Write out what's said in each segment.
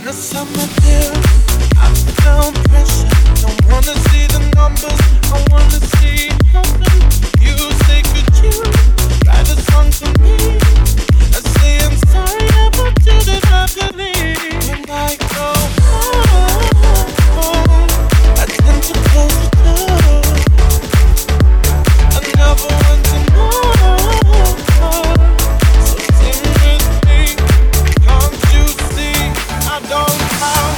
the summer deal, I feel pressure. Don't wanna see the numbers, I wanna see heaven. You say, could you write a song for me? I say I'm sorry about you that I believe. When I go home, I tend to close the door. I never want to know. So sing with me, can't you see? I don't have.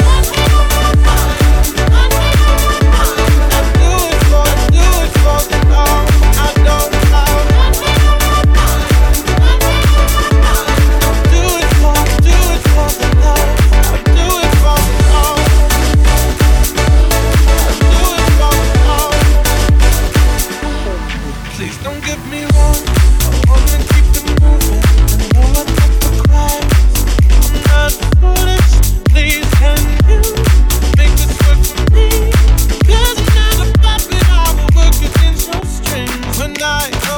Please don't get me wrong, I wanna keep it moving. I know I took the cries, I'm not foolish. Please can you make this work for me? 'Cause I'm not a puppet, I will work against your strings. When I go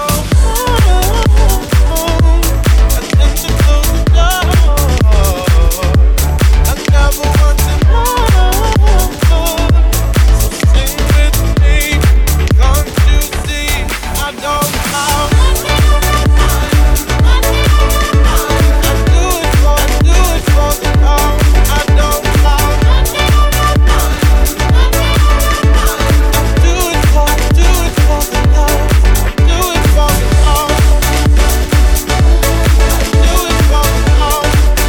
home, I tend to close the door. I never want to know. So sing with me, can't you see? I don't know. I do it for the love. I don't know. I do it for the love. I do it for the love. I do it for the love.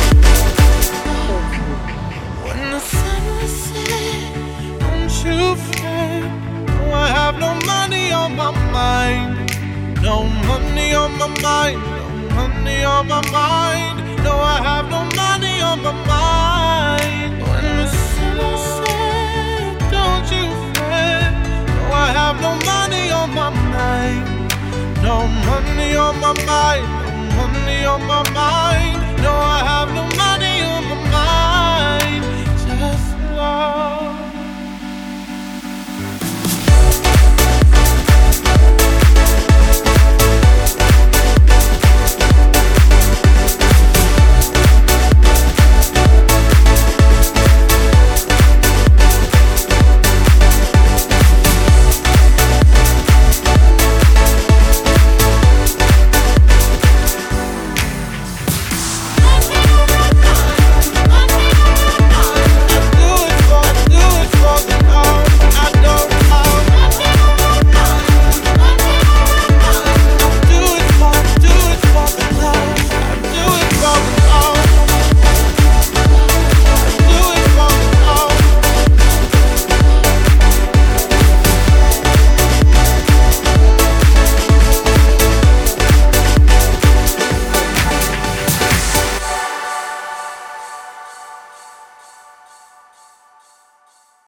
When the sun was set, don't you fret. No, I have no money on my mind. No money on my mind. No money on my mind. No, I have no money on my mind. When the sun is set, don't you fret. No, I have no money on my mind. No money on my mind. No money on my mind. No, I have no